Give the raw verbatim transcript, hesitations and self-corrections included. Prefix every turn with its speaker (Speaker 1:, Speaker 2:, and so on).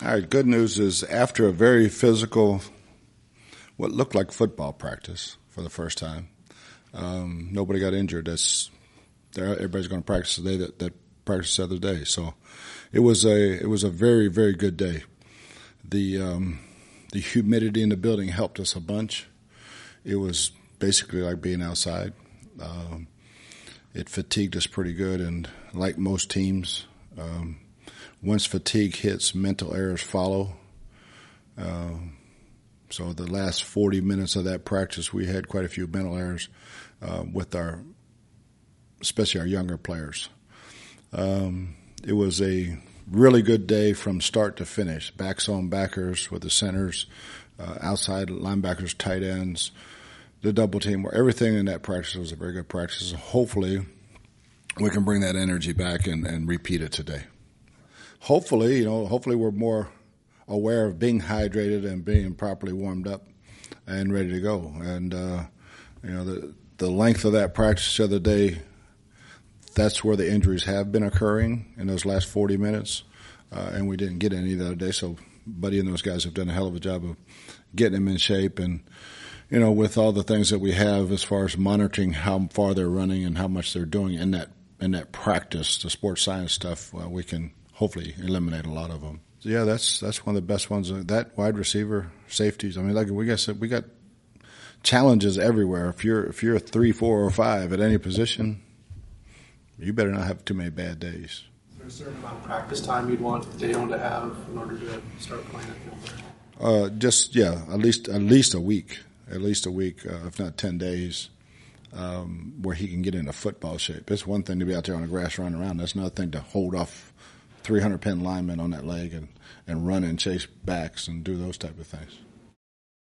Speaker 1: All right, good news is after a very physical, what looked like football practice for the first time, um, nobody got injured. That's everybody's going to practice the day that, that practiced the other day. So it was a it was a very very good day. The um, the humidity in the building helped us a bunch. It was basically like being outside. Um, it fatigued us pretty good, and like most teams. Um, Once fatigue hits, mental errors follow. Uh, so the last forty minutes of that practice, we had quite a few mental errors uh, with our, especially our younger players. Um, it was a really good day from start to finish. Backs on backers with the centers, uh, outside linebackers, tight ends, the double team. Everything in that practice was a very good practice. Hopefully, we can bring that energy back and, and repeat it today. Hopefully, you know, hopefully we're more aware of being hydrated and being properly warmed up and ready to go. And, uh, you know, the the length of that practice the other day, that's where the injuries have been occurring in those last forty minutes. Uh, and we didn't get any the other day. So Buddy and those guys have done a hell of a job of getting them in shape. And, you know, with all the things that we have as far as monitoring how far they're running and how much they're doing in that, in that practice, the sports science stuff, well, we can hopefully eliminate a lot of them. So yeah, that's that's one of the best ones. That wide receiver, safeties. I mean, like we got we got challenges everywhere. If you're if you're a three, four, or five at any position, you better not have too many bad days.
Speaker 2: Is there a certain amount of practice time you'd want Dayon to have in order to start playing at field?
Speaker 1: Uh, just yeah, at least at least a week, at least a week, uh, if not ten days. Um, where he can get into football shape. It's one thing to be out there on the grass running around. That's another thing to hold off three hundred pound linemen on that leg and, and run and chase backs and do those type of things.